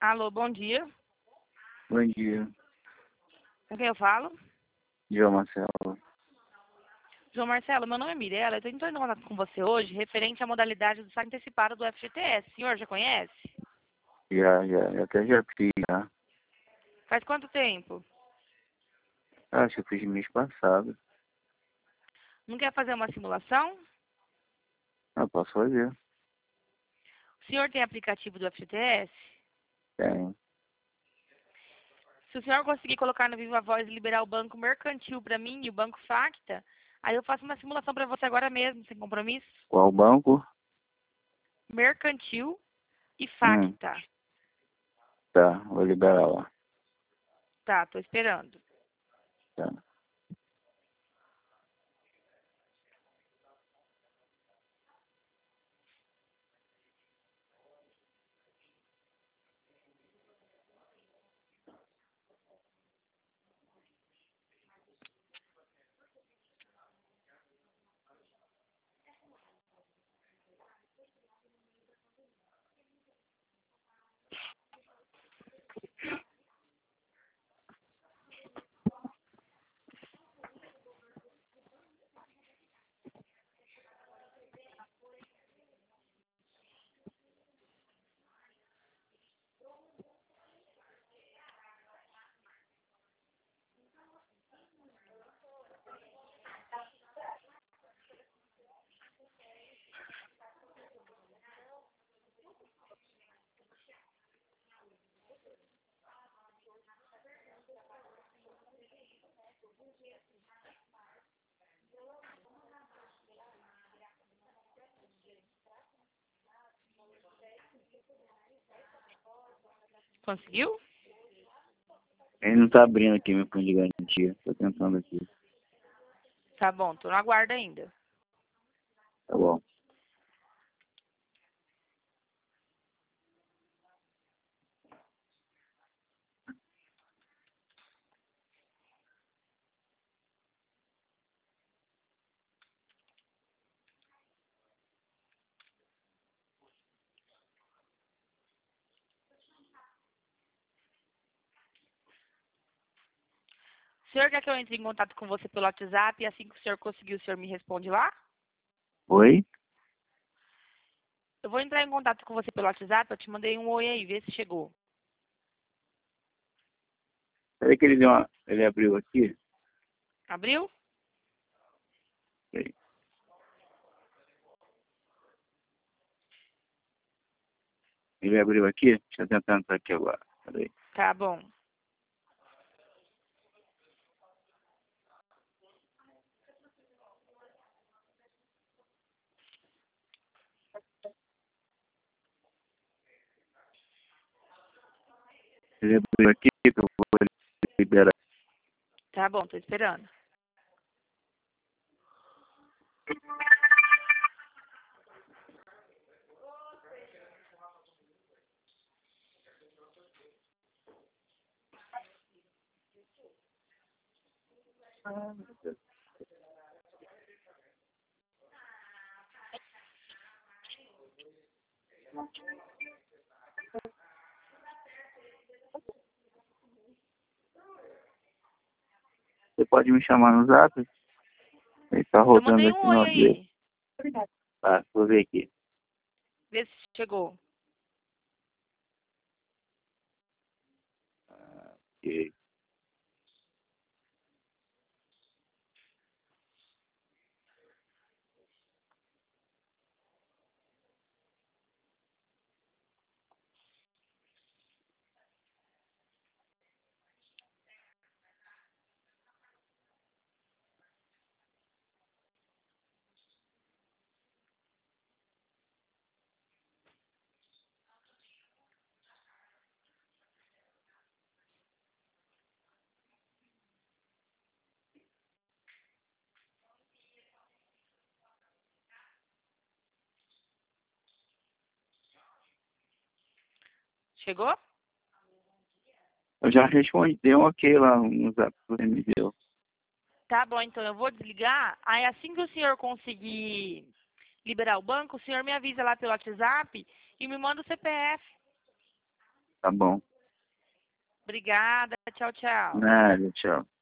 Alô, bom dia. Bom dia, Com quem eu falo? João Marcelo. João Marcelo, meu nome é Mirella. Eu estou entrando em contato com você hoje referente à modalidade do saque antecipado do FGTS. O senhor já conhece? Já até já fiz, já. Faz quanto tempo? Acho que eu fiz mês passado. Não quer fazer uma simulação? Posso fazer. O senhor tem aplicativo do FGTS? Tem. Se o senhor conseguir colocar no Viva Voz e liberar o banco mercantil para mim e o banco Facta, aí eu faço uma simulação para você agora mesmo, sem compromisso. Qual banco? Mercantil e Hum, Facta. tá, vou liberar lá. Tá, tô esperando. Tá. Conseguiu? Ele não tá abrindo aqui meu fundo de garantia. Tô tentando aqui. Tá bom, tô no aguardo ainda. Tá bom. O senhor quer que eu entre em contato com você pelo WhatsApp e assim que o senhor conseguir, o senhor me responde lá? Oi? Eu vou entrar em contato com você pelo WhatsApp, eu te mandei um oi aí, vê se chegou. Peraí que ele deu uma... Ele abriu aqui. Abriu? Peraí. Ele abriu aqui? Deixa eu tentar entrar aqui agora. Peraí. Tá bom. Ele abriu aqui que eu vou liberar. Tá bom, tô esperando. Você pode me chamar no Zap? Ele tá Eu rodando mandei um aqui oi no dele. aí, Tá, vou ver aqui. vê se chegou. Ok. Chegou? Eu já respondi, dei um ok lá no Zap que você me deu. Tá bom, então eu vou desligar. Aí assim que o senhor conseguir liberar o banco, o senhor me avisa lá pelo WhatsApp e me manda o CPF. Tá bom. Obrigada. Tchau, tchau. Nada, tchau.